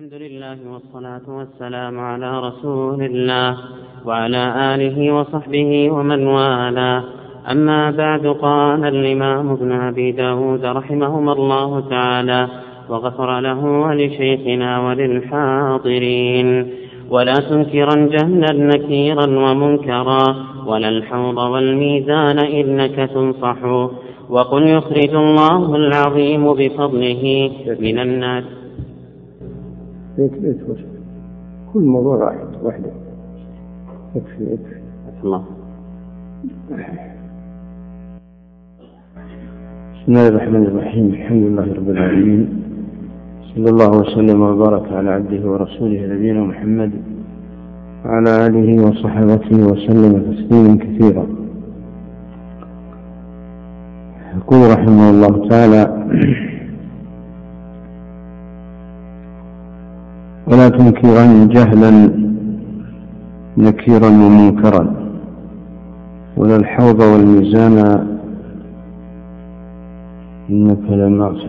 الحمد لله والصلاة والسلام على رسول الله وعلى آله وصحبه ومن والاه. أما بعد، قال الإمام ابن أبي داود رحمهما الله تعالى وغفر له ولشيخنا وللحاضرين: ولا تنكرا جهلا نكيرا ومنكرا، ولا الحوض والميزان إنك تنصح، وقل يخرج الله العظيم بفضله من الناس. كل موضوع واحدة يكفي. الله. بسم الله الرحمن الرحيم. الحمد لله رب العالمين، صلى الله وسلم وبارك على عبده ورسوله نبينا محمد وعلى آله وصحبه وسلم تسليما كثيرا. يقول رحمه الله تعالى: ولا تنكرن جهلا نكيرا ومنكرا، ولا الحوض والميزان إنك لناصح.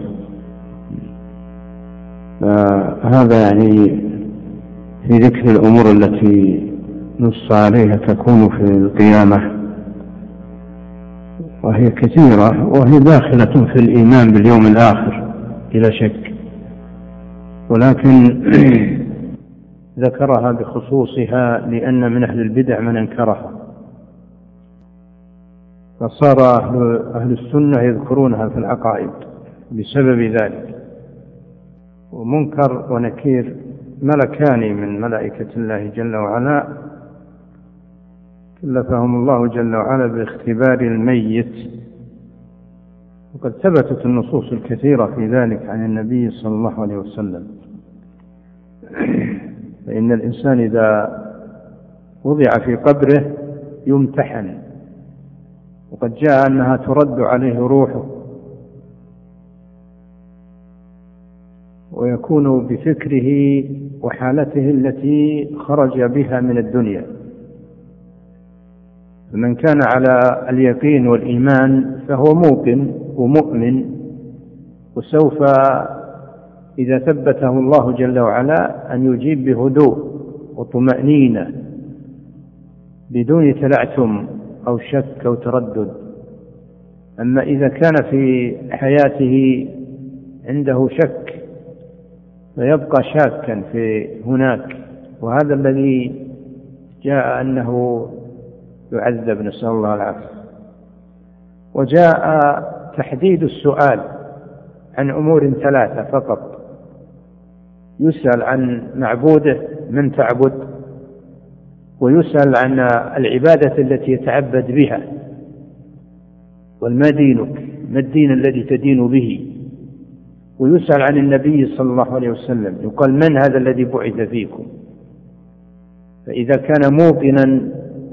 فهذا يعني في ذكر الأمور التي نص عليها تكون في القيامة، وهي كثيرة، وهي داخلة في الإيمان باليوم الآخر بلا شك، ولكن ذكرها بخصوصها لأن من أهل البدع من أنكرها، فصار أهل السنة يذكرونها في العقائد بسبب ذلك. ومنكر ونكير ملكان من ملائكة الله جل وعلا، كلفهم الله جل وعلا باختبار الميت، وقد ثبتت النصوص الكثيرة في ذلك عن النبي صلى الله عليه وسلم. فإن الإنسان إذا وضع في قبره يمتحن، وقد جاء أنها ترد عليه روحه، ويكون بفكره وحالته التي خرج بها من الدنيا. فمن كان على اليقين والإيمان فهو موقن ومؤمن، وسوف إذا ثبته الله جل وعلا أن يجيب بهدوء وطمأنينة بدون تلعثم أو شك أو تردد. أما إذا كان في حياته عنده شك فيبقى شاكا في هناك، وهذا الذي جاء أنه يعذب، نسأل الله العافية. وجاء تحديد السؤال عن أمور ثلاثة فقط: يسأل عن معبوده من تعبد، ويسأل عن العبادة التي يتعبد بها، والما دينك، ما الدين الذي تدين به، ويسأل عن النبي صلى الله عليه وسلم، يقال من هذا الذي بعث فيكم. فإذا كان موقنا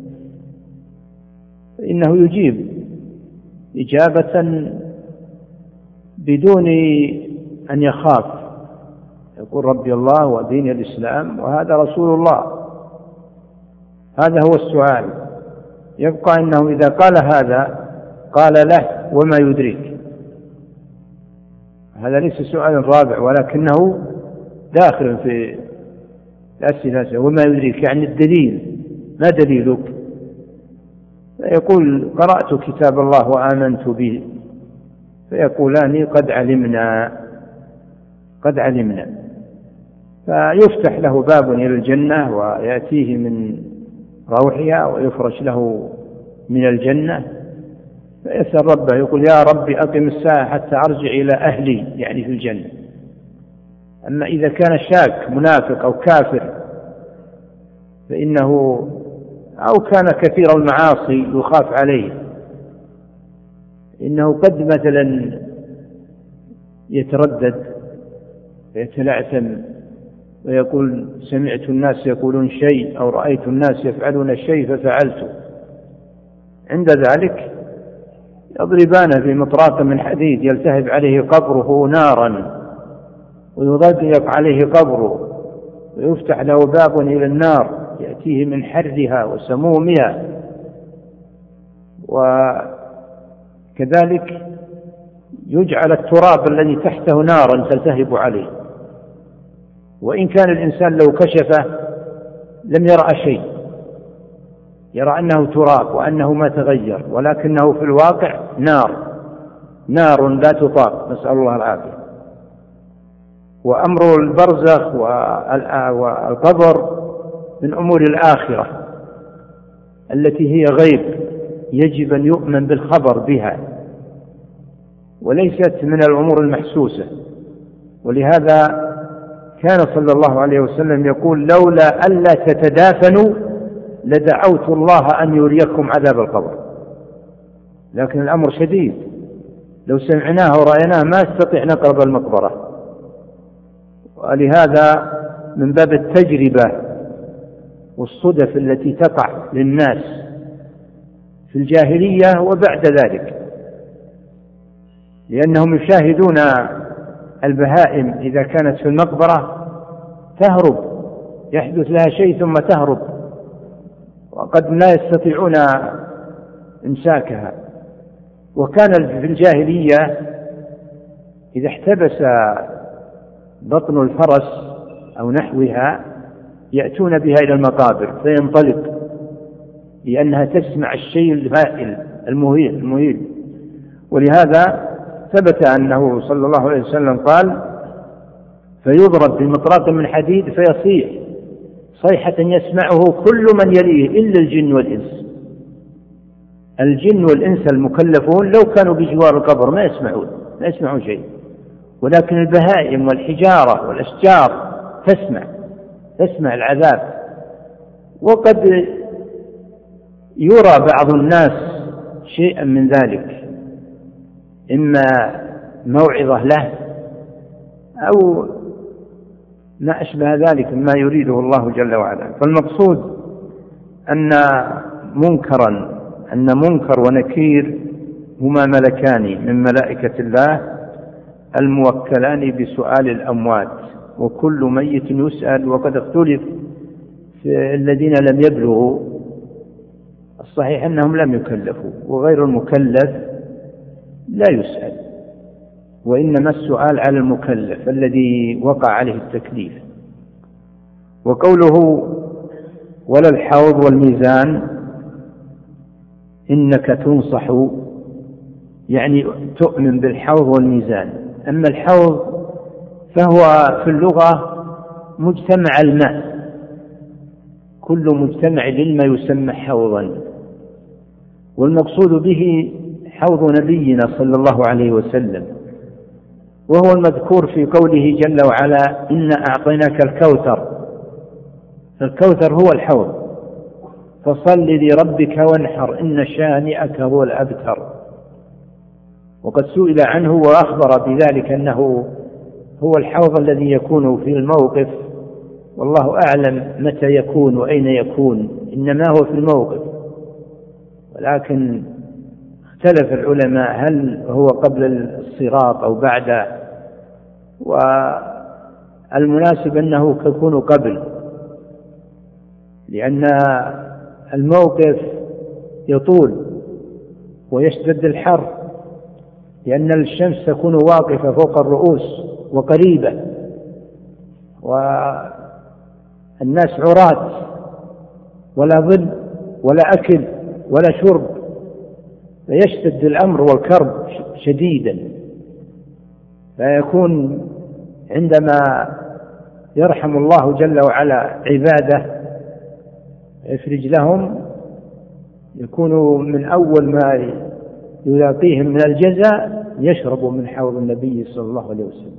فإنه يجيب إجابة بدون أن يخاف، يقول ربي الله ودين الإسلام وهذا رسول الله. هذا هو السؤال. يبقى أنه إذا قال هذا قال له وما يدريك. هذا ليس سؤال رابع، ولكنه داخل في الأسئلة. وما يدريك يعني الدليل، ما دليلك؟ فيقول قرأت كتاب الله وآمنت به، فيقولان قد علمنا. فيفتح له باب إلى الجنة ويأتيه من روحها، ويفرش له من الجنة، فيسأل ربه يقول يا ربي أقم الساعة حتى أرجع إلى أهلي، يعني في الجنة. أما إذا كان شاك منافق أو كافر فإنه أو كان كثير المعاصي يخاف عليه، إنه قد مثلا يتردد ويتلعثم ويقول سمعت الناس يقولون شيء أو رأيت الناس يفعلون شيء ففعلت. عند ذلك يضربانه بمطراق من حديد يلتهب عليه قبره نارا، ويضيق عليه قبره، ويفتح له باب إلى النار يأتيه من حرها وسمومها. وكذلك يجعل التراب الذي تحته نارا تلتهب عليه. وإن كان الإنسان لو كشفه لم يرى شيء، يرى أنه تراب وأنه ما تغير، ولكنه في الواقع نار لا تطاق، نسأل الله العافية. وأمر البرزخ والقبر من أمور الآخرة التي هي غيب، يجب أن يؤمن بالخبر بها، وليست من الأمور المحسوسة. ولهذا كان صلى الله عليه وسلم يقول: لولا ألا تتدافنوا لدعوت الله أن يريكم عذاب القبر. لكن الأمر شديد، لو سمعناه ورأيناه ما استطيع نقرب المقبرة. ولهذا من باب التجربة والصدف التي تقع للناس في الجاهلية وبعد ذلك، لأنهم يشاهدون البهائم إذا كانت في المقبرة تهرب، يحدث لها شيء ثم تهرب، وقد لا يستطيعون إمساكها. وكان في الجاهلية إذا احتبس بطن الفرس أو نحوها يأتون بها إلى المقابر فينطلق، لأنها تسمع الشيء الهائل المهيل. ولهذا ثبت أنه صلى الله عليه وسلم قال: فيضرب بمطرقة من حديد فيصيح صيحة يسمعه كل من يليه إلا الجن والإنس. الجن والإنس المكلفون لو كانوا بجوار القبر ما يسمعون شيء، ولكن البهائم والحجارة والأشجار تسمع العذاب. وقد يرى بعض الناس شيئا من ذلك، إما موعظة له أو ما أشبه ذلك مما يريده الله جل وعلا. فالمقصود أن منكر ونكير هما ملكان من ملائكة الله الموكلان بسؤال الأموات، وكل ميت يسأل. وقد اختلف في الذين لم يبلغوا، الصحيح أنهم لم يكلفوا، وغير المكلف لا يسأل، وإنما السؤال على المكلف الذي وقع عليه التكليف. وقوله: ولا الحوض والميزان إنك تنصح، يعني تؤمن بالحوض والميزان. أما الحوض فهو في اللغة مجتمع الماء، كل مجتمع للماء يسمى حوضا، والمقصود به حوض نبينا صلى الله عليه وسلم، وهو المذكور في قوله جل وعلا: إنا أعطيناك الكوثر. الكوثر هو الحوض، فصل لربك وانحر إن شانئك هو الأبتر. وقد سئل عنه وأخبر بذلك أنه هو الحوض الذي يكون في الموقف، والله أعلم متى يكون وأين يكون، إنما هو في الموقف. ولكن اختلف العلماء هل هو قبل الصراط أو بعده، والمناسب أنه يكون قبل، لأن الموقف يطول ويشتد الحر، لأن الشمس تكون واقفة فوق الرؤوس وقريبة، والناس عراة، ولا ظل ولا أكل ولا شرب، فيشتد الأمر والكرب شديدا. فيكون عندما يرحم الله جل وعلا عباده يفرج لهم، يكون من أول ما يلاقيهم من الجزاء يشربوا من حوض النبي صلى الله عليه وسلم.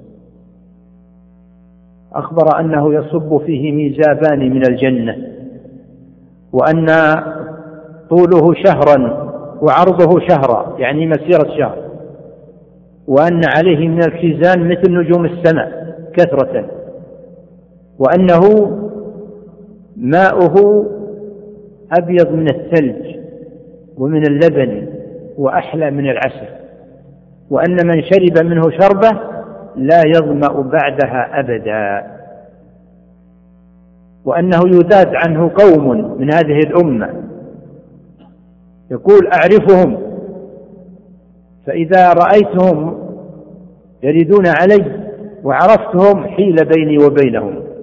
أخبر أنه يصب فيه ميزابان من الجنة، وأن طوله شهرا وعرضه شهرا، يعني مسيرة شهر، وأن عليه من الكيزان مثل نجوم السماء كثرة، وأنه ماؤه أبيض من الثلج ومن اللبن وأحلى من العسل، وأن من شرب منه شربة لا يظمأ بعدها أبدا، وأنه يذاد عنه قوم من هذه الأمة، يقول: أعرفهم، فإذا رأيتهم يردون علي وعرفتهم حيل بيني وبينهم،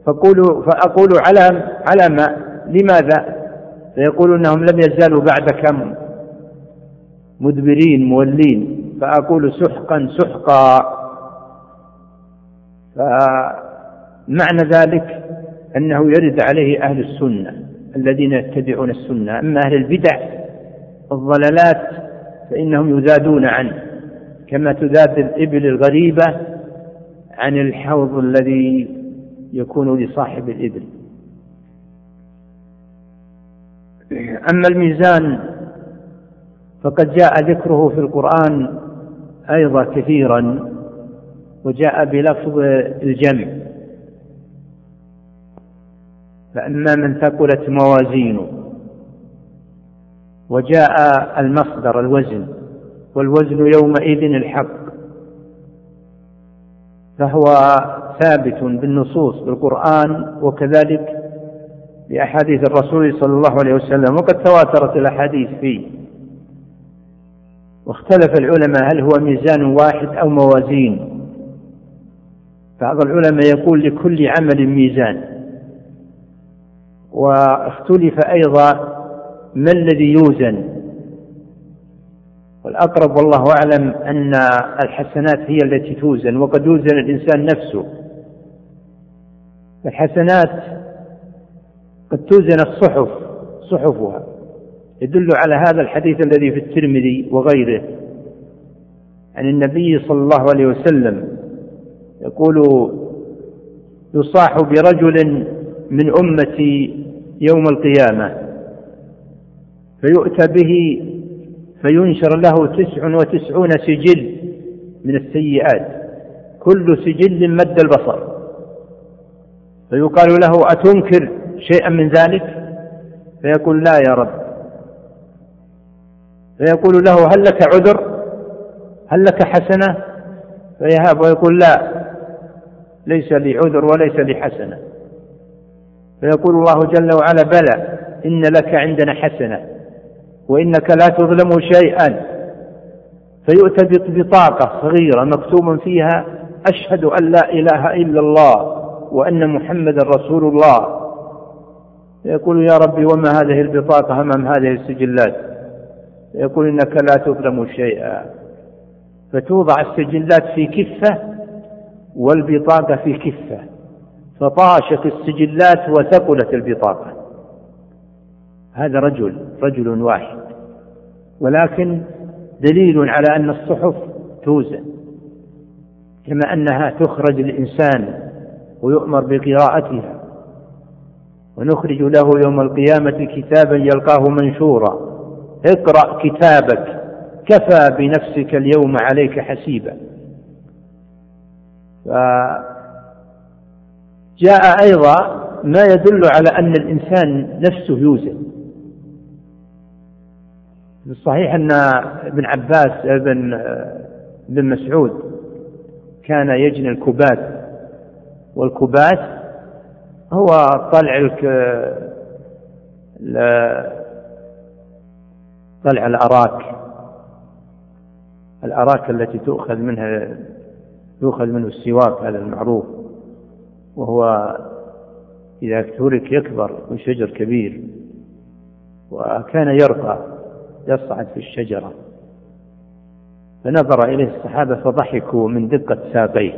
فأقول على ما لماذا؟ فيقول إنهم لم يزالوا بعدك مدبرين مولين، فأقول سحقا سحقا. فمعنى ذلك أنه يرد عليه أهل السنة الذين يتبعون السنة، أما أهل البدع الضلالات فإنهم يذادون عنه كما تذاد الإبل الغريبة عن الحوض الذي يكون لصاحب الإبل. أما الميزان فقد جاء ذكره في القرآن أيضا كثيرا، وجاء بلفظ الجمع، فأما من ثقلت موازينه، وجاء المصدر الوزن، والوزن يومئذ الحق، فهو ثابت بالنصوص بالقرآن وكذلك بأحاديث الرسول صلى الله عليه وسلم، وقد تواترت الأحاديث فيه. واختلف العلماء هل هو ميزان واحد أو موازين. بعض العلماء يقول لكل عمل ميزان، واختلف أيضا ما الذي يوزن، والأقرب والله أعلم أن الحسنات هي التي توزن، وقد يوزن الإنسان نفسه. الحسنات قد توزن الصحف صحفها، يدل على هذا الحديث الذي في الترمذي وغيره عن النبي صلى الله عليه وسلم يقول: يصاح برجل من أمتي يوم القيامة فيؤتى به فينشر له 99 سجل من السيئات، كل سجل مد البصر، فيقال له: أتنكر شيئا من ذلك؟ فيقول: لا يا رب. فيقول له: هل لك عذر؟ هل لك حسنة؟ فيهاب ويقول: لا، ليس لي عذر وليس لي حسنة. فيقول الله جل وعلا: بلى، إن لك عندنا حسنة وإنك لا تظلم شيئا. فيؤتى ببطاقة صغيرة مكتوب فيها: أشهد أن لا إله إلا الله وأن محمد رسول الله. يقول: يا ربي، وما هذه البطاقة أمام هذه السجلات؟ يقول: إنك لا تظلم شيئا. فتوضع السجلات في كفة والبطاقة في كفة، فطاشت السجلات وثقلت البطاقة. هذا رجل واحد، ولكن دليل على أن الصحف توزن، كما أنها تخرج الإنسان ويؤمر بقراءتها. ونخرج له يوم القيامة كتابا يلقاه منشورا: اقرأ كتابك كفى بنفسك اليوم عليك حسيبا. جاء أيضا ما يدل على أن الإنسان نفسه يوزن. الصحيح أن ابن عباس ابن مسعود كان يجني الكبات، والكبات هو طلع الأراك التي يؤخذ منه السواك، هذا المعروف، وهو إذا ترك يكبر من شجر كبير، وكان يرقى يصعد في الشجرة. فنظر إليه الصحابة فضحكوا من دقة ساقيه،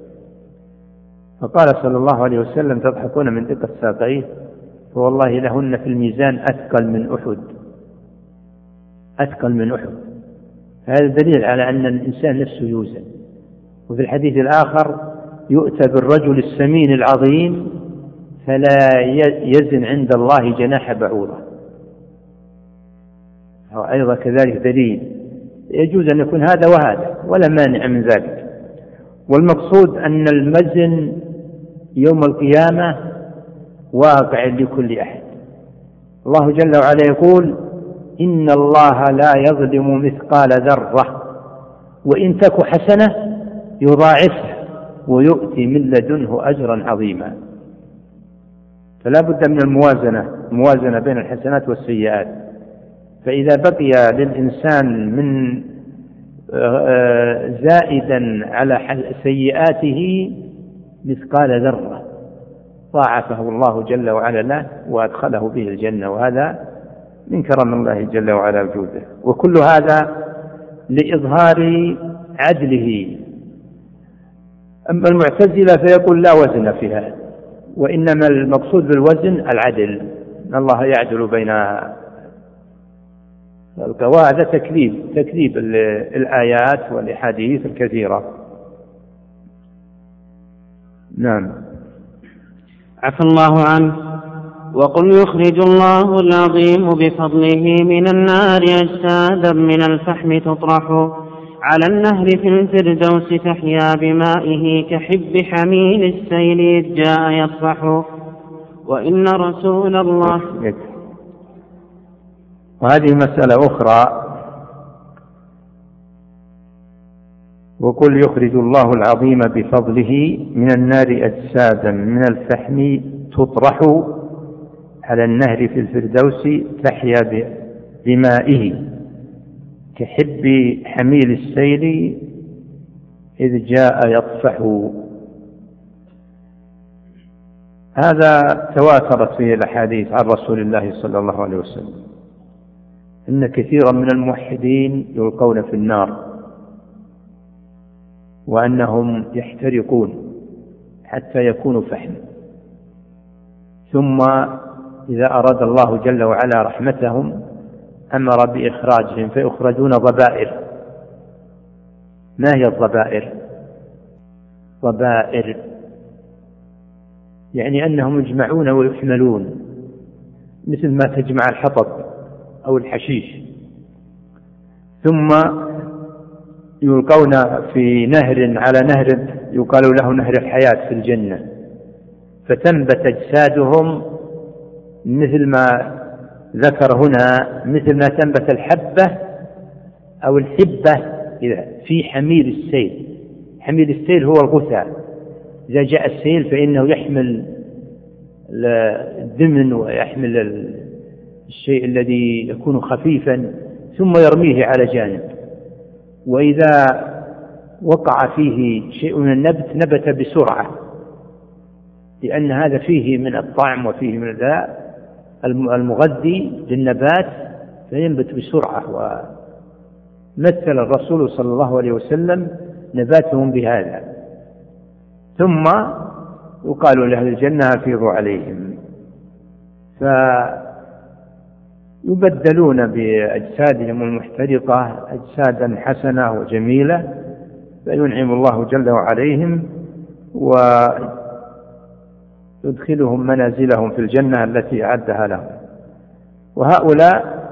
فقال صلى الله عليه وسلم: تضحكون من دقة ساقيه؟ فوالله لهن في الميزان أثقل من أحد. هذا دليل على أن الإنسان نفسه يوزن. وفي الحديث الآخر: يؤتى بالرجل السمين العظيم فلا يزن عند الله جناح بعوضة. أيضا كذلك دليل يجوز أن يكون هذا وهذا ولا مانع من ذلك. والمقصود أن المزن يوم القيامة واقع لكل أحد. الله جل وعلا يقول: إن الله لا يظلم مثقال ذرة وإن تك حسنة يضاعفها ويؤتي من لدنه أجرا عظيما. فلا بد من الموازنة بين الحسنات والسيئات. فإذا بقي للإنسان من زائدا على سيئاته مثقال ذرة، ضاعفه الله جل وعلا له وأدخله به الجنة، وهذا من كرم الله جل وعلا وجوده. وكل هذا لإظهار عدله. أما المعتزلة فيقول لا وزن فيها، وإنما المقصود بالوزن العدل، أن الله يعدل بين القواعد. تكذيب الآيات والأحاديث الكثيرة. نعم. عفى الله عنه. وقل يخرج الله العظيم بفضله من النار أجسادا من الفحم تطرح على النهر في الفردوس تحيا بمائه كحب حميل السيل إذ جاء يصفح. وإن رسول الله. وهذه مسألة أخرى. وقل يخرج الله العظيم بفضله من النار أجسادا من الفحم تطرح على النهر في الفردوس تحيا بمائه كحب حميل السيل إذ جاء يطفح. هذا تواترت فيه الأحاديث عن رسول الله صلى الله عليه وسلم إن كثيرا من الموحدين يلقون في النار وأنهم يحترقون حتى يكونوا فحم، ثم إذا أراد الله جل وعلا رحمتهم أمر بإخراجهم فيخرجون ضبائر. ما هي الضبائر؟ ضبائر يعني أنهم يجمعون ويحملون، مثل ما تجمع الحطب أو الحشيش، ثم يلقون في نهر على نهر يقال له نهر الحياة في الجنة، فتنبت أجسادهم مثل ما ذكر هنا، مثل ما تنبت الحبة أو الحبة في حميل السيل. حميل السيل هو الغثاء، إذا جاء السيل فإنه يحمل الدمن ويحمل الشيء الذي يكون خفيفا ثم يرميه على جانب، وإذا وقع فيه شيء من النبت نبت بسرعة، لأن هذا فيه من الطعم وفيه من المغذي للنبات فينبت بسرعة. ومثل الرسول صلى الله عليه وسلم نباتهم بهذا. ثم يقال لأهل الجنة أفيضوا عليهم، فيبدلون بأجسادهم المحترقة أجسادا حسنة وجميلة، فينعم الله جل وعليهم ويدخلهم منازلهم في الجنة التي أعدها لهم. وهؤلاء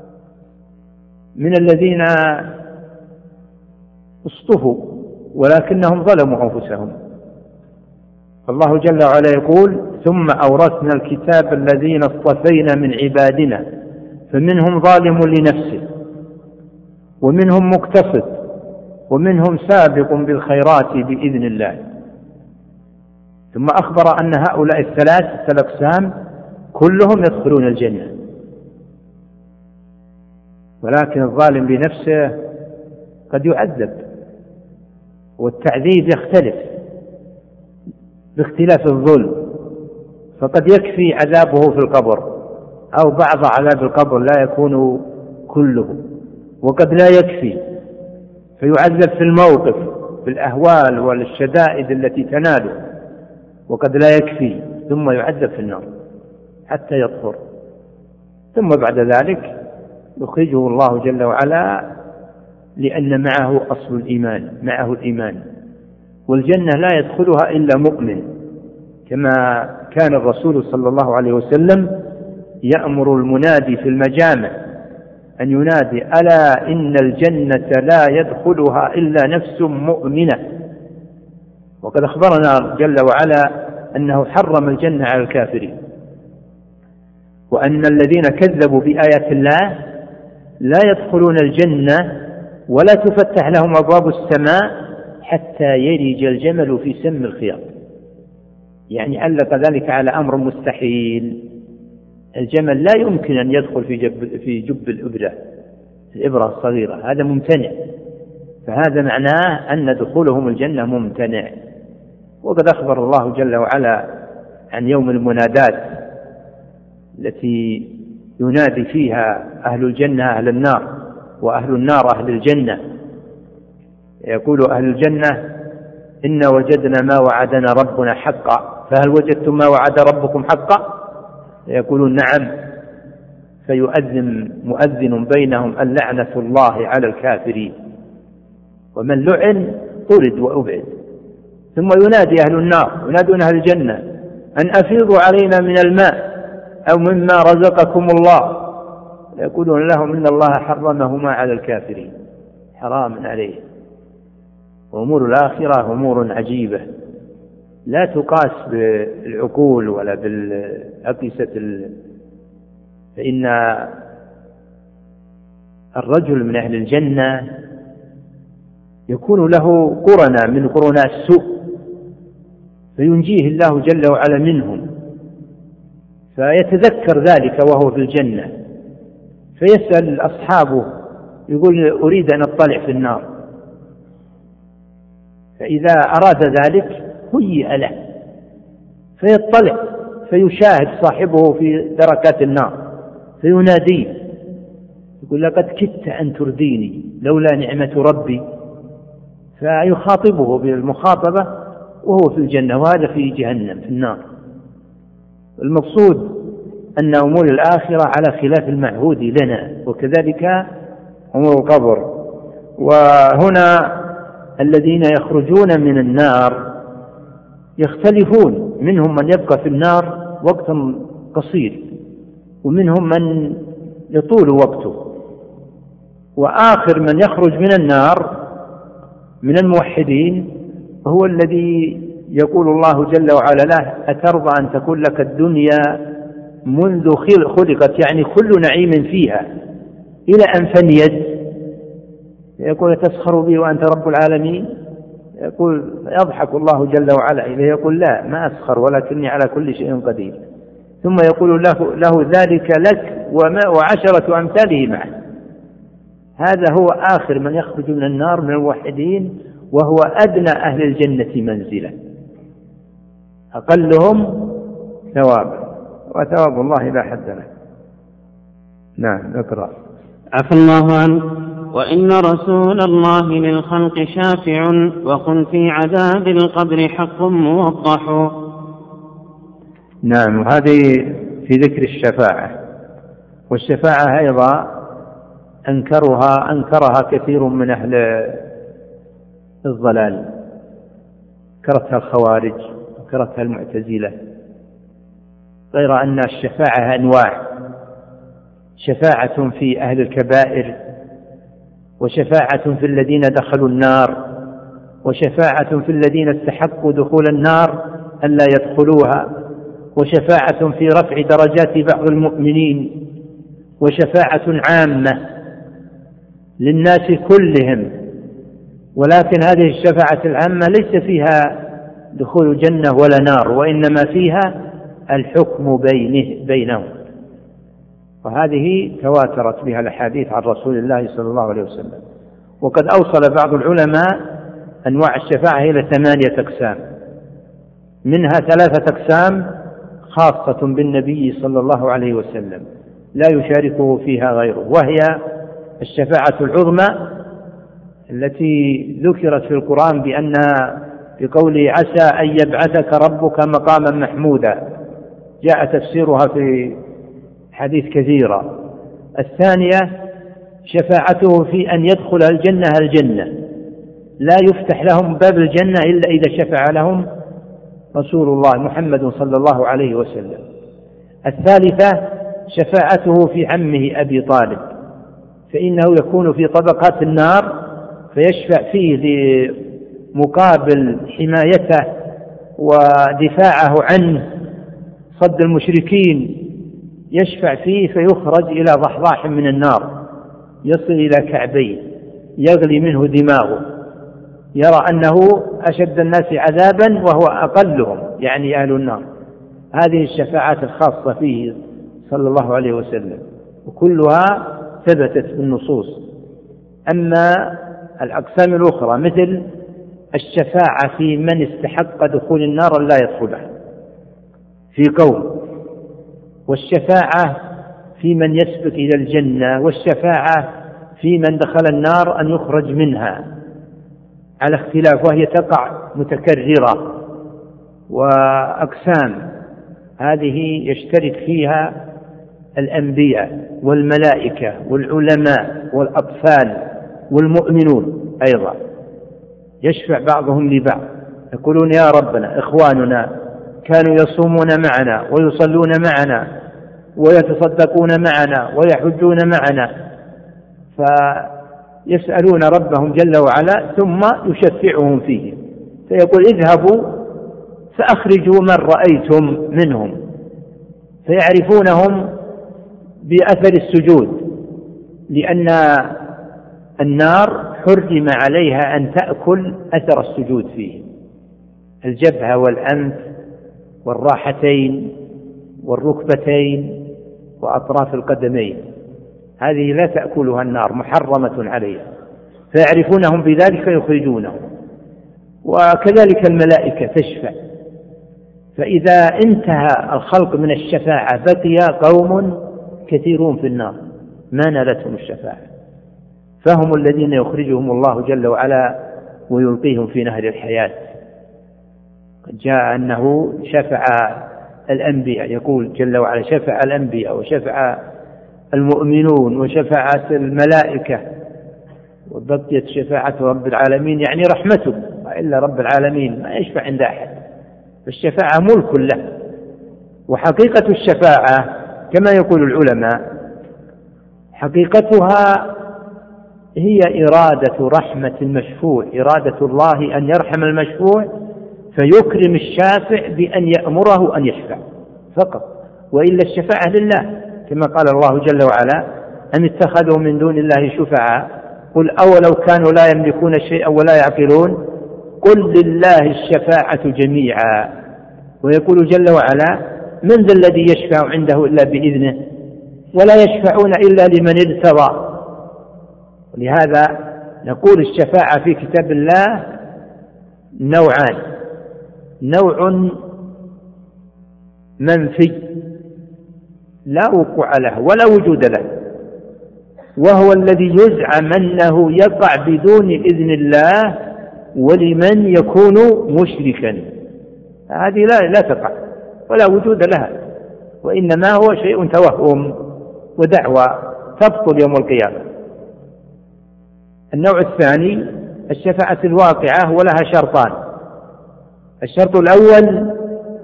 من الذين اصطفوا ولكنهم ظلموا أنفسهم. الله جل وعلا يقول: ثم أورثنا الكتاب الذين اصطفينا من عبادنا فمنهم ظالم لنفسه ومنهم مقتصد ومنهم سابق بالخيرات بإذن الله. ثم أخبر أن هؤلاء الثلاثة الأقسام كلهم يدخلون الجنة، ولكن الظالم لنفسه قد يعذب، والتعذيب يختلف باختلاف الظلم، فقد يكفي عذابه في القبر أو بعض عذاب القبر لا يكون كله، وقد لا يكفي فيعذب في الموقف بالأهوال والشدائد التي تناله، وقد لا يكفي ثم يعذب في النار حتى يطهر، ثم بعد ذلك يخرجه الله جل وعلا لأن معه أصل الإيمان، معه الإيمان. والجنة لا يدخلها إلا مؤمن، كما كان الرسول صلى الله عليه وسلم يأمر المنادي في المجامع أن ينادي: ألا إن الجنة لا يدخلها إلا نفس مؤمنة. وقد أخبرنا جل وعلا أنه حرم الجنة على الكافرين، وأن الذين كذبوا بآيات الله لا يدخلون الجنة ولا تفتح لهم أبواب السماء حتى يلج الجمل في سم الخياط. يعني علق ذلك على أمر مستحيل. الجمل لا يمكن أن يدخل في جب الإبرة الصغيرة، هذا ممتنع، فهذا معناه أن دخولهم الجنة ممتنع. وقد أخبر الله جل وعلا عن يوم المنادات التي ينادي فيها أهل الجنة أهل النار وأهل النار أهل الجنة. يقول أهل الجنة: إنا وجدنا ما وعدنا ربنا حقا فهل وجدتم ما وعد ربكم حقا؟ يقولون: نعم. فيؤذن مؤذن بينهم: اللعنة الله على الكافرين، ومن لعن طرد وأبعد. ثم ينادي أهل النار، ينادون أهل الجنة: أن أفيضوا علينا من الماء أو مما رزقكم الله. يقولون لهم: إن الله حرمهما على الكافرين، حرام عليه. وأمور الآخرة أمور عجيبة لا تقاس بالعقول ولا بالأقيسة. فإن الرجل من أهل الجنة يكون له قرناء من قرناء السوء فينجيه الله جل وعلا منهم، فيتذكر ذلك وهو في الجنة، فيسأل أصحابه يقول: أريد أن أطلع في النار. فإذا أراد ذلك هيئ له فيطلع، فيشاهد صاحبه في دركات النار فيناديه يقول: لقد كدت أن ترديني لولا نعمة ربي. فيخاطبه بالمخاطبة وهو في الجنة، وهذا في جهنم في النار. المقصود أن أمور الآخرة على خلاف المعهود لنا، وكذلك أمور القبر. وهنا الذين يخرجون من النار يختلفون، منهم من يبقى في النار وقتا قصير، ومنهم من يطول وقته. وآخر من يخرج من النار من الموحدين هو الذي يقول الله جل وعلا له: أترضى أن تكون لك الدنيا منذ خلقت، يعني كل نعيم فيها إلى أن فنيت. يقول: تسخر بي وأنت رب العالمين؟ يضحك الله جل وعلا إليه يقول: لا، ما أسخر ولكني على كل شيء قدير. ثم يقول له: ذلك لك وعشرة أمثاله معه. هذا هو آخر من يخرج من النار من الموحدين، وهو أدنى أهل الجنة منزلة، أقلهم ثوابا، وثواب الله لا حد له. نعم، اقرأ. عفى الله عنه. وإن رسول الله للخلق شافع، وقل في عذاب القبر حق موضح. نعم، وهذه في ذكر الشفاعة. والشفاعة أيضا أنكرها كثير من أهل الضلال، أنكرتها الخوارج، أنكرتها المعتزلة، غير أن الشفاعة أنواع: شفاعة في أهل الكبائر، وشفاعة في الذين دخلوا النار، وشفاعة في الذين استحقوا دخول النار ألا يدخلوها، وشفاعة في رفع درجات بعض المؤمنين، وشفاعة عامة للناس كلهم. ولكن هذه الشفاعة العامة ليس فيها دخول جنة ولا نار، وإنما فيها الحكم بينهم، وهذه تواترت بها الأحاديث عن رسول الله صلى الله عليه وسلم. وقد أوصل بعض العلماء أنواع الشفاعة إلى 8 أقسام، منها 3 أقسام خاصة بالنبي صلى الله عليه وسلم لا يشاركه فيها غيره، وهي الشفاعة العظمى التي ذكرت في القرآن بأنها بقوله: عسى أن يبعثك ربك مقاما محمودا، جاء تفسيرها في حديث كثيرة. الثانية شفاعته في أن يدخل الجنة، لا يفتح لهم باب الجنة إلا إذا شفع لهم رسول الله محمد صلى الله عليه وسلم. الثالثة شفاعته في عمه أبي طالب، فإنه يكون في طبقات النار فيشفع فيه لمقابل حمايته ودفاعه عنه، صد المشركين، يشفع فيه فيخرج إلى ضحضاح من النار يصل إلى كعبيه، يغلي منه دماغه، يرى أنه أشد الناس عذابا وهو أقلهم، يعني أهل النار. هذه الشفاعات الخاصة فيه صلى الله عليه وسلم، وكلها ثبتت بالنصوص. أما الأقسام الأخرى مثل الشفاعة في من استحق دخول النار لا يدخلها، في قوم، والشفاعة في من يسبق إلى الجنة، والشفاعة في من دخل النار أن يخرج منها على اختلاف، وهي تقع متكررة وأقسام. هذه يشترك فيها الأنبياء والملائكة والعلماء والأطفال والمؤمنون أيضا، يشفع بعضهم لبعض، يقولون يا ربنا إخواننا كانوا يصومون معنا ويصلون معنا ويتصدقون معنا ويحجون معنا، فيسألون ربهم جل وعلا ثم يشفعهم فيه، فيقول اذهبوا فأخرجوا من رأيتم منهم، فيعرفونهم بأثر السجود، لأن النار حرم عليها أن تأكل أثر السجود فيه، الجبهة والأنف والراحتين والركبتين وأطراف القدمين، هذه لا تأكلها النار، محرمة عليها، فيعرفونهم بذلك يخرجونهم. وكذلك الملائكة تشفع، فإذا انتهى الخلق من الشفاعة بقي قوم كثيرون في النار ما نالتهم الشفاعة، فهم الذين يخرجهم الله جل وعلا ويلقيهم في نهر الحياة. قد جاء أنه شفع الأنبياء، يقول جل وعلا شفع الأنبياء وشفع المؤمنون وشفعت الملائكة وبقيت شفاعة رب العالمين، يعني رحمته، إلا رب العالمين ما يشفع عند أحد، فالشفاعة ملك له. وحقيقة الشفاعة كما يقول العلماء حقيقتها هي إرادة رحمة المشفوع، إرادة الله أن يرحم المشفوع فيكرم الشافع بأن يأمره أن يشفع فقط، وإلا الشفاعة لله، كما قال الله جل وعلا أم اتخذوا من دون الله شفعاء قل أولو كانوا لا يملكون شيئا ولا يعقلون قل لله الشفاعة جميعا. ويقول جل وعلا من ذا الذي يشفع عنده إلا بإذنه ولا يشفعون إلا لمن ارتضى. ولهذا نقول الشفاعة في كتاب الله نوعان، نوع منفي لا وقوع له ولا وجود له، وهو الذي يزعم أنه يقع بدون إذن الله ولمن يكون مشركا، هذه لا تقع ولا وجود لها، وإنما هو شيء توهم ودعوى تبطل يوم القيامة. النوع الثاني الشفاعة الواقعة ولها شرطان، الشرط الأول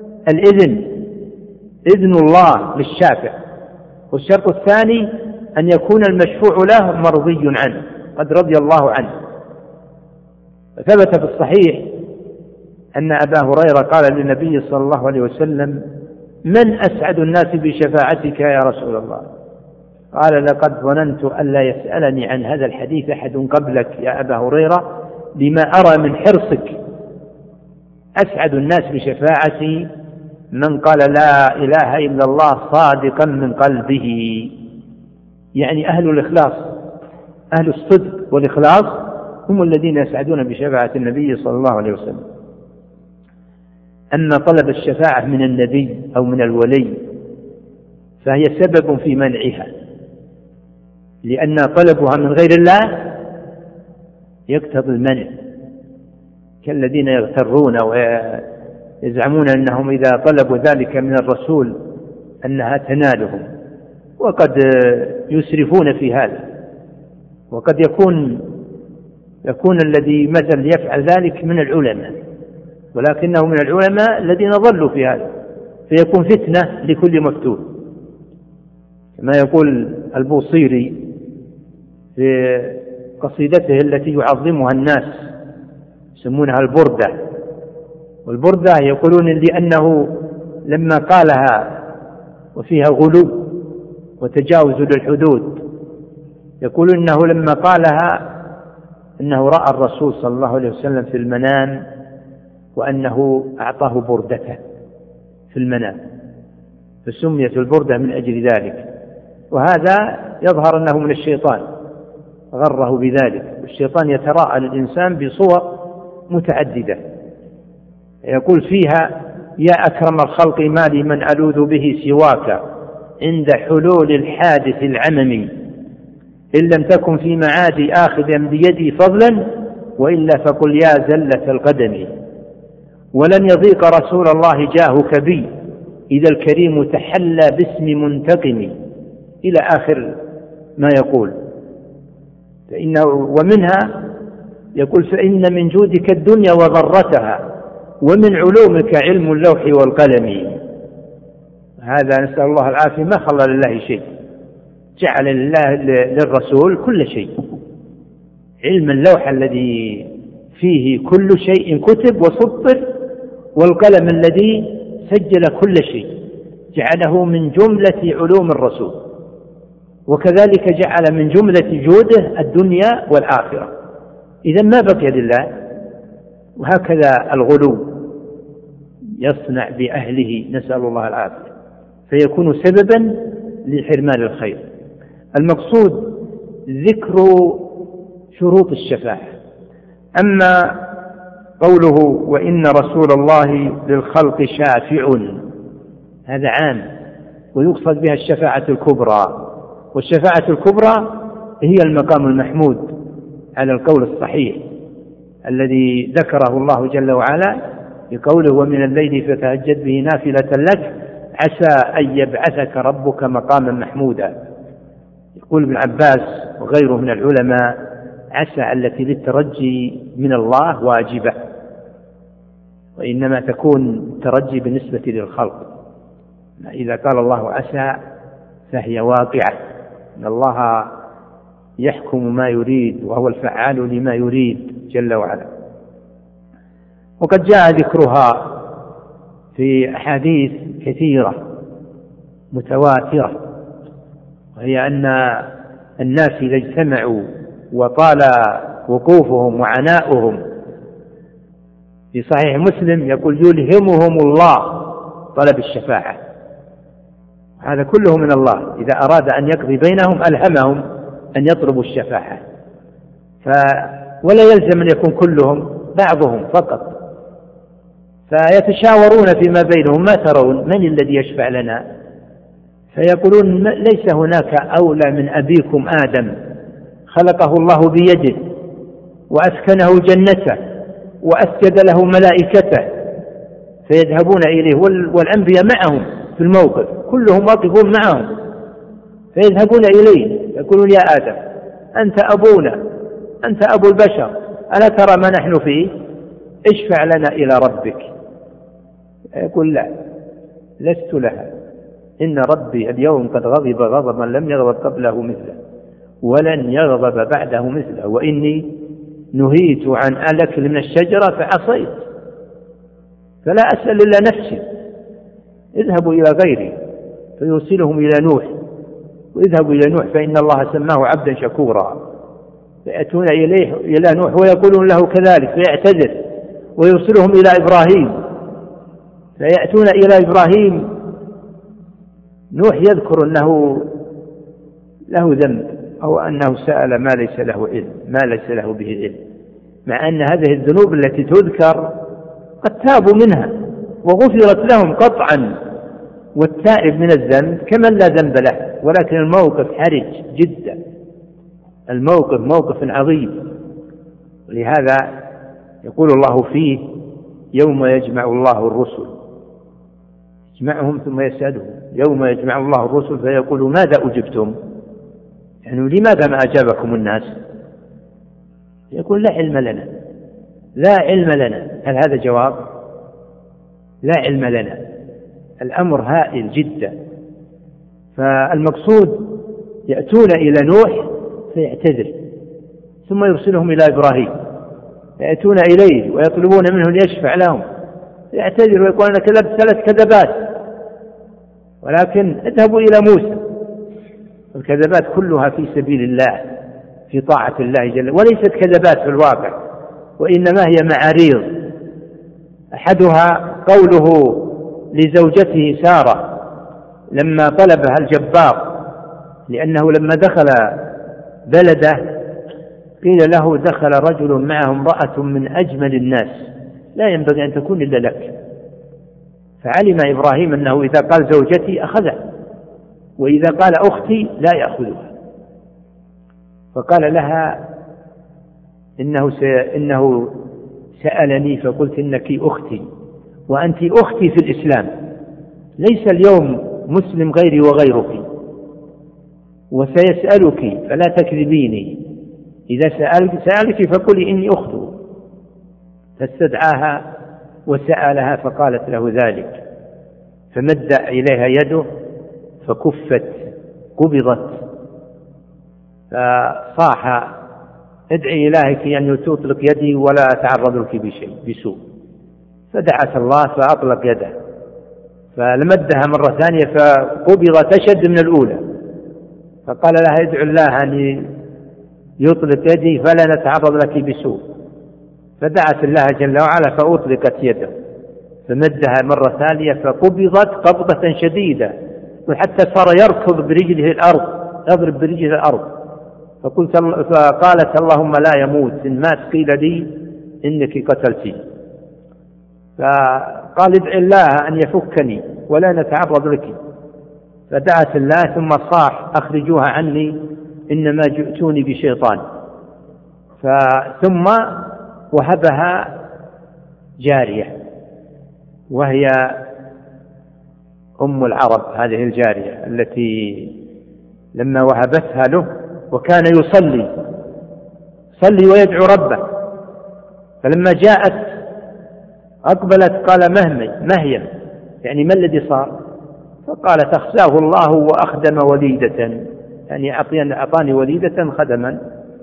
إذن الله للشافع، والشرط الثاني أن يكون المشفوع له مرضي عنه قد رضي الله عنه. ثبت في الصحيح أن أبا هريرة قال للنبي صلى الله عليه وسلم من أسعد الناس بشفاعتك يا رسول الله؟ قال لقد ظننت ألا يسألني عن هذا الحديث أحد قبلك يا أبا هريرة لما أرى من حرصك. أسعد الناس بشفاعتي من قال لا إله إلا الله صادقا من قلبه، يعني أهل الإخلاص، أهل الصدق والإخلاص هم الذين يسعدون بشفاعة النبي صلى الله عليه وسلم. أما طلب الشفاعة من النبي أو من الولي فهي سبب في منعها، لأن طلبها من غير الله يقتضي المنع، كالذين يغترون ويزعمون أنهم إذا طلبوا ذلك من الرسول أنها تنالهم، وقد يسرفون في هذا، وقد يكون الذي مثل يفعل ذلك من العلماء، ولكنه من العلماء الذين ضلوا في هذا، فيكون فتنة لكل مفتون، كما يقول البوصيري في قصيدته التي يعظمها الناس يسمونها البردة. والبردة يقولون لأنه لما قالها وفيها غلو وتجاوز للحدود، يقول إنه لما قالها إنه رأى الرسول صلى الله عليه وسلم في المنام وأنه أعطاه بردته في المنام، فسميت البردة من أجل ذلك. وهذا يظهر أنه من الشيطان غره بذلك، والشيطان يتراءى للإنسان بصور متعددة، يقول فيها يا أكرم الخلق ما لي من ألوذ به سواك عند حلول الحادث العممي، إن لم تكن في معادي آخذا بيدي فضلا، وإلا فقل يا زلة القدم. ولن يضيق رسول الله جاهك بي إذا الكريم تحلى باسم منتقم، إلى آخر ما يقول. ومنها يقول فإن من جودك الدنيا وضرتها، ومن علومك علم اللوح والقلم. هذا نسأل الله العافية، ما خلى لله شيء، جعل لله للرسول كل شيء. علم اللوح الذي فيه كل شيء كتب وسطر، والقلم الذي سجل كل شيء، جعله من جملة علوم الرسول. وكذلك جعل من جملة جوده الدنيا والآخرة. إذا ما بقي لله. وهكذا الغلو يصنع بأهله، نسأل الله العافية، فيكون سببا لحرمان الخير. المقصود ذكر شروط الشفاعة. أما قوله وإن رسول الله للخلق شافع، هذا عام، ويقصد بها الشفاعة الكبرى. والشفاعة الكبرى هي المقام المحمود على القول الصحيح الذي ذكره الله جل وعلا بقوله ومن الليل فتهجد به نافلة لك عسى أن يبعثك ربك مقاما محمودا. يقول ابن عباس وغيره من العلماء عسى التي للترجي من الله واجبة، وإنما تكون الترجي بالنسبة للخلق. إذا قال الله عسى فهي واقعة، إن الله يحكم ما يريد وهو الفعال لما يريد جل وعلا. وقد جاء ذكرها في أحاديث كثيرة متواترة، وهي أن الناس إذا اجتمعوا وطال وقوفهم وعناؤهم، في صحيح مسلم يقول يلهمهم الله طلب الشفاعة. هذا كله من الله، إذا أراد أن يقضي بينهم ألهمهم أن يطلبوا الشفاعة. ولا يلزم أن يكون كلهم، بعضهم فقط. فيتشاورون فيما بينهم ما ترون من الذي يشفع لنا؟ فيقولون ليس هناك أولى من أبيكم آدم، خلقه الله بيده وأسكنه جنته وأسجد له ملائكته، فيذهبون إليه والأنبياء معهم في الموقف، كلهم واقفون معهم، فيذهبون إليه يقولون يا آدم أنت أبونا، أنت أبو البشر، ألا ترى ما نحن فيه؟ اشفع لنا إلى ربك. يقول لا، لست لها، إن ربي اليوم قد غضب غضبا لم يغضب قبله مثله ولن يغضب بعده مثله، وإني نهيت عن الأكل من الشجرة فعصيت، فلا أسأل إلا نفسي. اذهبوا إلى غيري فيوصلهم إلى نوح، واذهبوا إلى نوح فإن الله سماه عبدا شكورا. فيأتون إلى نوح ويقولون له كذلك فيعتذر، ويوصلهم إلى إبراهيم فيأتون إلى إبراهيم، نوح يذكر أنه له ذنب أو أنه سأل ما ليس له علم، ما ليس له به علم، مع أن هذه الذنوب التي تذكر قد تابوا منها وغفرت لهم قطعا، والتائب من الذنب كمن لا ذنب له. ولكن الموقف حرج جدا، الموقف موقف عظيم. ولهذا يقول الله فيه يوم يجمع الله الرسل، يجمعهم ثم يسألهم يوم يجمع الله الرسل فيقول ماذا أجبتم؟ يعني لماذا ما أجابكم الناس؟ يقول لا علم لنا، لا علم لنا. هل هذا جواب؟ لا علم لنا. الأمر هائل جدا. فالمقصود يأتون إلى نوح فيعتذر، ثم يرسلهم إلى إبراهيم، يأتون إليه ويطلبون منه ليشفع لهم، يعتذر ويقول أنا كذبت 3 كذبات. ولكن اذهبوا إلى موسى، الكذبات كلها في سبيل الله، في طاعة الله جل، وليست كذبات في الواقع، وإنما هي معاريض. أحدها قوله لزوجته سارة لما طلبها الجبار، لأنه لما دخل بلده قيل له دخل رجل معه امرأة من أجمل الناس لا ينبغي أن تكون إلا لك، فعلم إبراهيم أنه إذا قال زوجتي أخذها، وإذا قال أختي لا يأخذها. فقال لها إنه سألني فقلت إنك أختي وأنت أختي في الإسلام، ليس اليوم مسلم غيري وغيرك، وسيسألك فلا تكذبيني، إذا سألك فقولي إني أخته. فاستدعاها وسألها فقالت له ذلك، فمد إليها يده فكفت، قبضت، فصاح ادعي إلهك أن تطلق يدي ولا أتعرض لك بسوء. فدعت الله فأطلق يده، فلمدها مرة ثانية فقبضت أشد من الأولى، فقال لها ادعو الله أن يطلق يدي فلا نتعرض لك بسوء. فدعت الله جل وعلا فأطلقت يده، فمدها مرة ثانية فقبضت قبضة شديدة، وحتى صار يركض برجله الأرض، يضرب برجله الأرض. فقالت اللهم لا يموت، إن مات قيل لي إنك قتلتي. فقال ادع الله أن يفكني ولا نتعرض لك. فدعت الله ثم صاح أخرجوها عني إنما جئتوني بشيطان. ثم وهبها جارية وهي أم العرب، هذه الجارية التي لما وهبتها له وكان يصلي ويدعو ربه، فلما جاءت أقبلت قال مهيا، يعني ما الذي صار؟ فقال تخزاه الله وأخدم وليدة، يعني أعطاني وليدة خدما.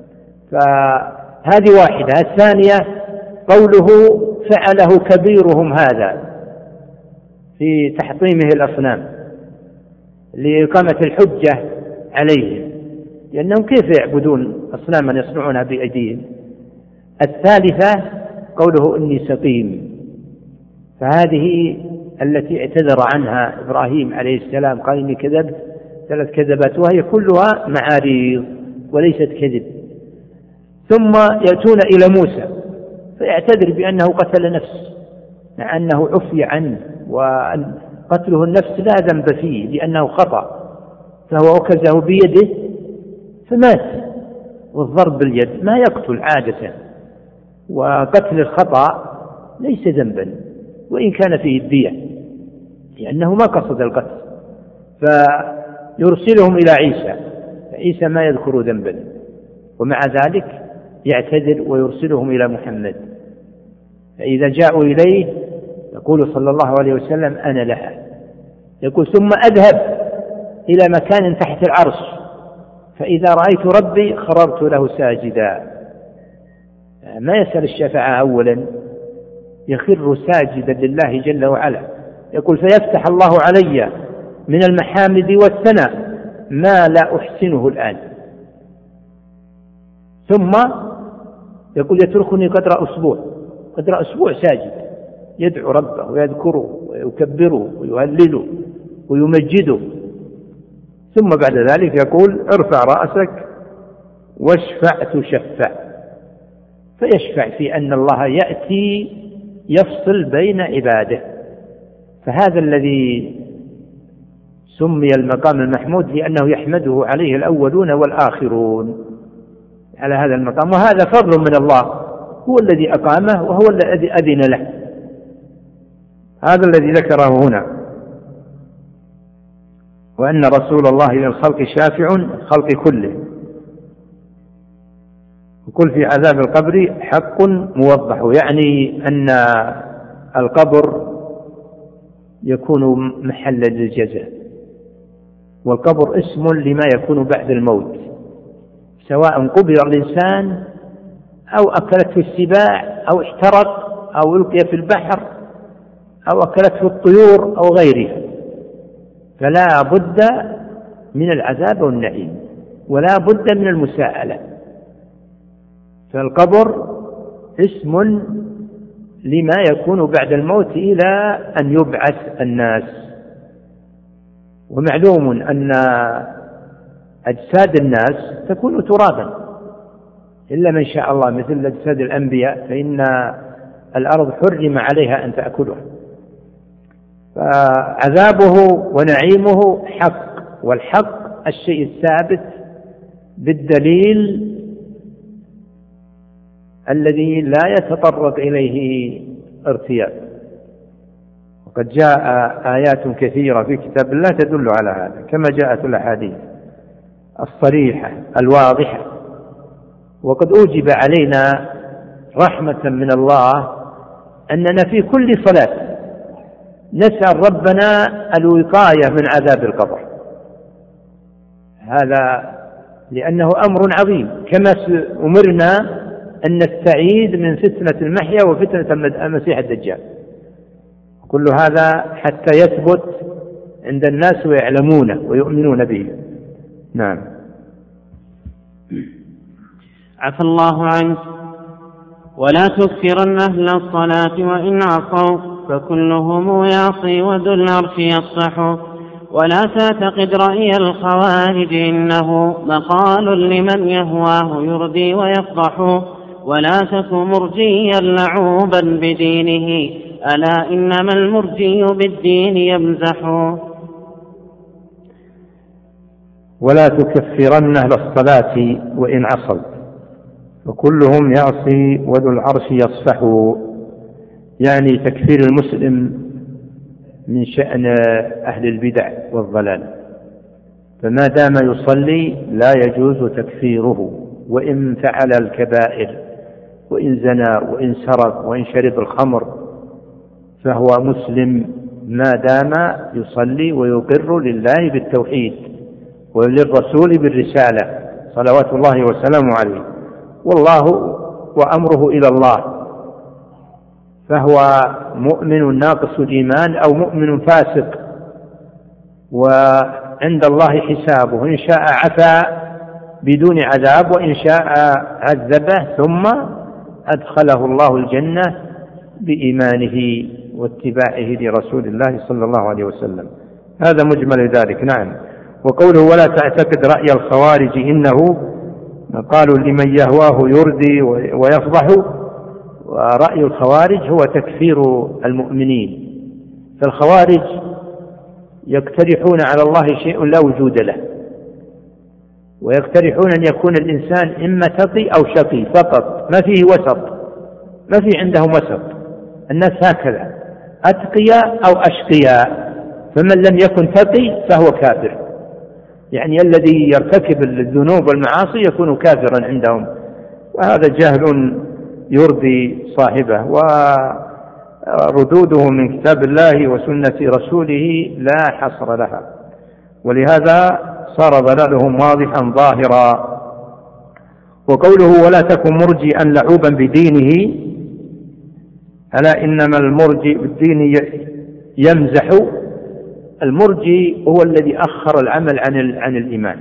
فهذه واحدة. الثانية قوله فعله كبيرهم هذا في تحطيمه الأصنام لإقامة الحجة عليهم، لأنهم كيف يعبدون أصناما يصنعونها بأيديهم. الثالثة قوله إني سقيم، فهذه التي اعتذر عنها إبراهيم عليه السلام، قال إني كذبت 3 كذبات، وهي كلها معاريض وليست كذب. ثم يأتون إلى موسى فيعتذر بأنه قتل نفس، مع أنه عفي عنه، وقتله النفس لا ذنب فيه لأنه خطأ، فهو أكزه بيده فمات. والضرب باليد ما يقتل عادة، وقتل الخطأ ليس ذنبا وإن كان فيه الدية، لأنه ما قصد القتل. فيرسلهم إلى عيسى ما يذكر ذنبا، ومع ذلك يعتذر ويرسلهم إلى محمد. فإذا جاءوا إليه يقول صلى الله عليه وسلم أنا لها، يقول ثم أذهب إلى مكان تحت العرش فإذا رأيت ربي خررت له ساجدا. ما يسأل الشفاعة أولا، يخر ساجدا لله جل وعلا. يقول فيفتح الله علي من المحامد والثناء ما لا أحسنه الآن. ثم يقول يتركني قدر أسبوع ساجد يدعو ربه ويذكره ويكبره ويهلله ويمجده. ثم بعد ذلك يقول ارفع رأسك واشفع تشفع، فيشفع في أن الله يأتي يفصل بين عباده. فهذا الذي سمي المقام المحمود لأنه يحمده عليه الأولون والآخرون على هذا المقام، وهذا فضل من الله، هو الذي أقامه وهو الذي أذن له. هذا الذي ذكره هنا، وأن رسول الله للخلق شافع الخلق كله. وكل في عذاب القبر حق موضح، يعني أن القبر يكون محلا للجزاء، والقبر اسم لما يكون بعد الموت، سواء قبر الإنسان أو أكلته السباع أو احترق أو ألقي في البحر أو أكلته الطيور أو غيرها، فلا بد من العذاب والنعيم ولا بد من المساءلة. فالقبر اسم لما يكون بعد الموت إلى أن يبعث الناس. ومعلوم أن أجساد الناس تكون ترابا إلا من شاء الله، مثل أجساد الأنبياء فإن الأرض حرم عليها أن تأكله. فعذابه ونعيمه حق، والحق الشيء الثابت بالدليل الذي لا يتطرق إليه ارتياب. وقد جاء آيات كثيرة في كتاب الله تدل على هذا، كما جاءت الأحاديث الصريحة الواضحة. وقد أوجب علينا رحمة من الله أننا في كل صلاة نسأل ربنا الوقاية من عذاب القبر، هذا لأنه أمر عظيم، كما أمرنا أن نستعيذ من فتنة المحيا وفتنة المسيح الدجال. كل هذا حتى يثبت عند الناس ويعلمونه ويؤمنون به. نعم. عفى الله عنك. ولا تكثرن أهل الصلاة وإن عصوا فكلهم يعصي وذو العرش يصفح. ولا تعتقد رأي الخوارج إنه مقال لمن يهواه يردي ويفضح. ولا تك مرجيا لعوبا بدينه ألا إنما المرجي بالدين يمزح. ولا تكفرن أهل الصلاة وإن عصوا وكلهم يعصي وذو العرش يصفح. يعني تكفير المسلم من شأن أهل البدع والضلال، فما دام يصلي لا يجوز تكفيره، وإن فعل الكبائر، وإن زنى وإن سرق وإن شرب الخمر، فهو مسلم ما دام يصلي ويقر لله بالتوحيد وللرسول بالرسالة صلوات الله وسلامه عليه، والله وأمره إلى الله، فهو مؤمن ناقص الإيمان أو مؤمن فاسق، وعند الله حسابه، إن شاء عفا بدون عذاب وإن شاء عذبه ثم أدخله الله الجنة بإيمانه واتباعه لرسول الله صلى الله عليه وسلم. هذا مجمل ذلك. نعم. وقوله ولا تعتقد رأي الخوارج إنه قالوا لمن يهواه يردي ويفضح. ورأي الخوارج هو تكفير المؤمنين، فالخوارج يقترحون على الله شيء لا وجود له، ويقترحون أن يكون الإنسان إما تقي أو شقي فقط، ما فيه وسط، ما فيه عندهم وسط. الناس هكذا أتقياء أو أشقياء، فمن لم يكن تقي فهو كافر، يعني الذي يرتكب الذنوب والمعاصي يكون كافرا عندهم، وهذا جهل يرضي صاحبه. وردوده من كتاب الله وسنة رسوله لا حصر لها، ولهذا صار ضلالهم واضحا ظاهرا. وقوله ولا تكن مرجئا لعوبا بدينه ألا إنما المرجئ بالدين يمزح. المرجئ هو الذي أخر العمل عن الإيمان،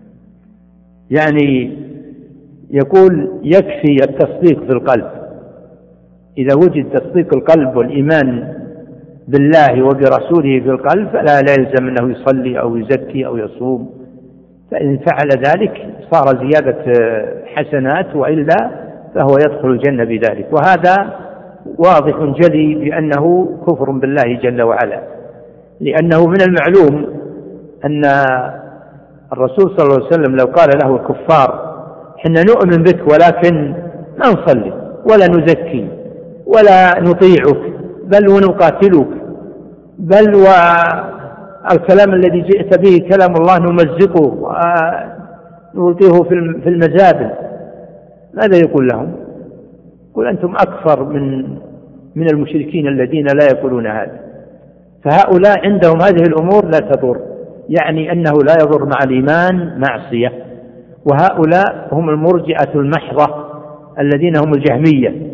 يعني يقول يكفي التصديق في القلب، إذا وجد تصديق القلب والإيمان بالله وبرسوله في القلب فلا يلزم أنه يصلي أو يزكي أو يصوم، فإن فعل ذلك صار زيادة حسنات، وإلا فهو يدخل الجنة بذلك. وهذا واضح جلي بأنه كفر بالله جل وعلا، لأنه من المعلوم أن الرسول صلى الله عليه وسلم لو قال له الكفار حنا نؤمن بك ولكن ما نصلي ولا نزكي ولا نطيعك بل ونقاتلك، بل والكلام الذي جئت به كلام الله نمزقه ونلقيه في المزابل، ماذا يقول لهم؟ يقول أنتم أكثر من المشركين الذين لا يقولون هذا. فهؤلاء عندهم هذه الأمور لا تضر، يعني أنه لا يضر مع الإيمان معصية. وهؤلاء هم المرجئة المحضة الذين هم الجهمية،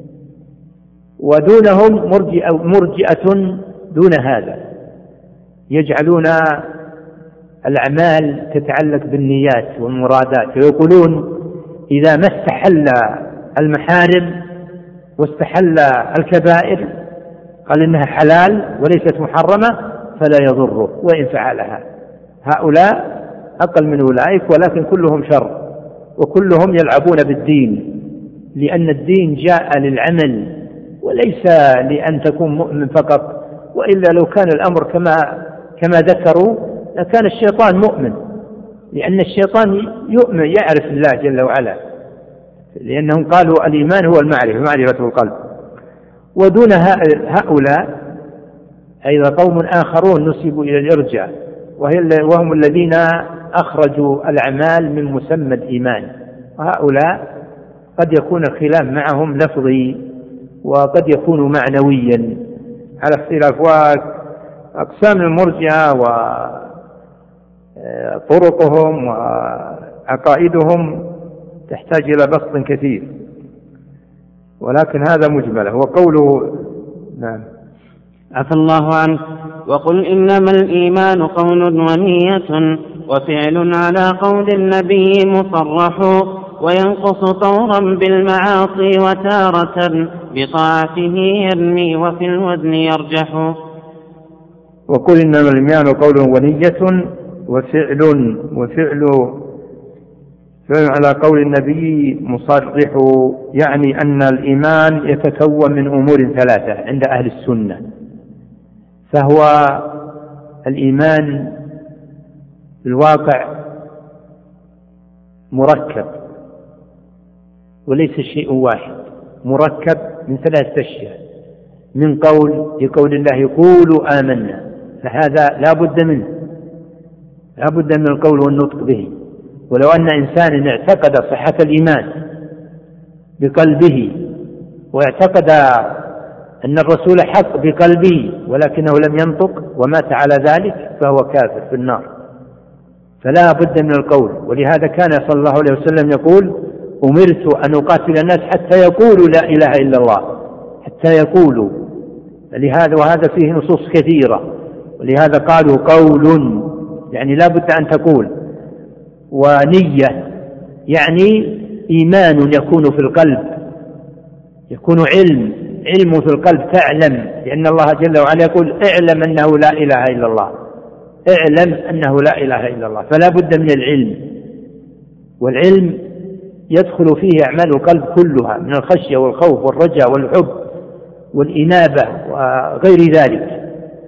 ودونهم مرجئة دون هذا، يجعلون الأعمال تتعلق بالنيات والمرادات، ويقولون إذا ما استحل المحارم واستحل الكبائر قال إنها حلال وليست محرمة فلا يضره وإن فعلها. هؤلاء أقل من أولئك، ولكن كلهم شر وكلهم يلعبون بالدين، لأن الدين جاء للعمل وليس لأن تكون مؤمن فقط وإلا لو كان الأمر كما ذكروا لكان الشيطان مؤمن، لأن الشيطان يؤمن يعرف الله جل وعلا، لأنهم قالوا الإيمان هو معرفة القلب. ودون هؤلاء أيضا قوم آخرون نسبوا إلى الإرجاء، وهم الذين أخرجوا الأعمال من مسمى الإيمان، وهؤلاء قد يكون الخلاف معهم لفظي وقد يكون معنويا على اختلاف. وأقسام المرجئة وطرقهم وعقائدهم تحتاج إلى بسط كثير، ولكن هذا مجمله. وقوله نعم عفى الله عنه: وقل إنما الإيمان قول ونية وفعل على قول النبي مصرح، وينقص طورا بالمعاصي وتارة بطاعته ينمي وفي الوزن يرجح. وقل إنما الإيمان قول ونية وفعل على قول النبي مصرح، يعني أن الإيمان يتكون من أمور ثلاثة عند أهل السنة. فهو الإيمان الواقع مركب وليس شيء واحد، مركب من ثلاثة أشياء: من لقول الله قولوا آمنا، فهذا لا بد منه، لا بد من القول والنطق به. ولو أن إنسان اعتقد صحة الإيمان بقلبه واعتقد أن الرسول حق بقلبه ولكنه لم ينطق ومات على ذلك فهو كافر في النار. فلا بد من القول. ولهذا كان صلى الله عليه وسلم يقول: أمرت أن أقاتل الناس حتى يقولوا لا إله إلا الله، حتى يقولوا. وهذا فيه نصوص كثيرة، ولهذا قالوا قول يعني لا بد أن تقول، ونية يعني إيمان يكون في القلب، يكون علم في القلب، تعلم، لأن الله جل وعلا يقول: اعلم أنه لا إله إلا الله، اعلم أنه لا إله إلا الله. فلا بد من العلم، والعلم يدخل فيه أعمال القلب كلها من الخشية والخوف والرجاء والحب والإنابة وغير ذلك،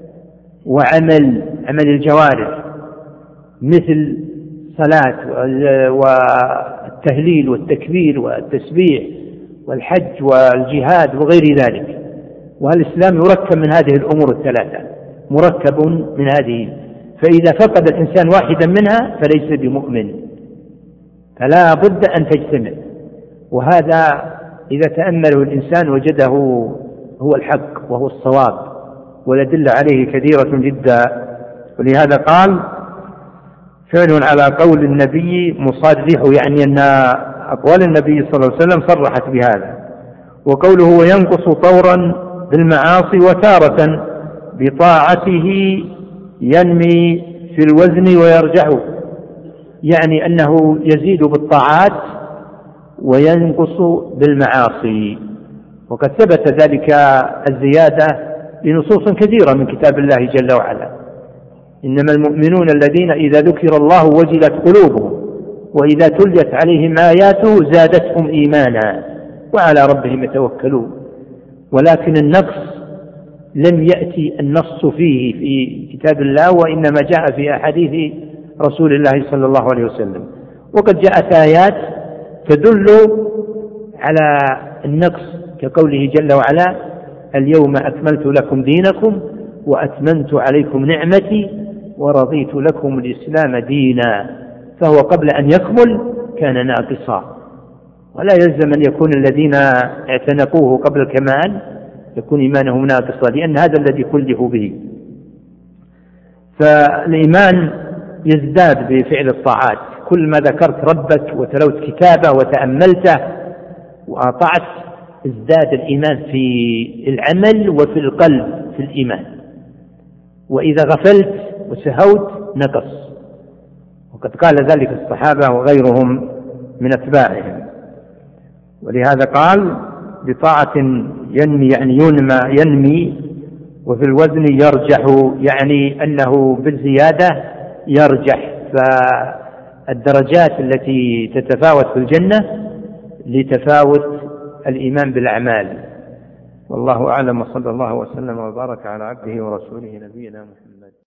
وعمل الجوارح مثل الصلاة والتهليل والتكبير والتسبيح والحج والجهاد وغير ذلك. والإسلام يركب من هذه الأمور الثلاثة، مركب من هذه، فإذا فقد الإنسان واحدا منها فليس بمؤمن، فلا بد أن تجتمع. وهذا إذا تأمله الإنسان وجده هو الحق وهو الصواب، والأدلة عليه كثيرة جدا. ولهذا قال: فعل على قول النبي مصرح، يعني أن أقوال النبي صلى الله عليه وسلم صرحت بهذا. وقوله: وينقص طورا بالمعاصي وتارة بطاعته ينمي في الوزن ويرجح، يعني أنه يزيد بالطاعات وينقص بالمعاصي. وقد ثبت ذلك الزيادة بنصوص كثيرة من كتاب الله جل وعلا: إنما المؤمنون الذين إذا ذكر الله وجلت قلوبهم وإذا تليت عليهم آياته زادتهم إيمانا وعلى ربهم يتوكلون. ولكن النقص لم يأتي النص فيه في كتاب الله، وإنما جاء في أحاديث رسول الله صلى الله عليه وسلم. وقد جاءت آيات تدل على النقص، كقوله جل وعلا: اليوم أكملت لكم دينكم وأتممت عليكم نعمتي ورضيت لكم الإسلام دينا. فهو قبل أن يكمل كان ناقصا، ولا يلزم أن يكون الذين اعتنقوه قبل الكمال يكون إيمانهم ناقصا، لأن هذا الذي كلفوا به. فالإيمان يزداد بفعل الطاعات، كل ما ذكرت ربك وتلوت كتابه وتأملته وأطعت ازداد الإيمان في العمل وفي القلب في الإيمان. وإذا غفلت وسهوت نقص، وقد قال ذلك الصحابة وغيرهم من أتباعهم. ولهذا قال: بطاعة ينمي، يعني ينمي، وفي الوزن يرجح، يعني أنه بالزيادة يرجح. فالدرجات التي تتفاوت في الجنة لتفاوت الإيمان بالأعمال، والله أعلم، وصلى الله وسلم وبارك على عبده ورسوله نبينا محمد.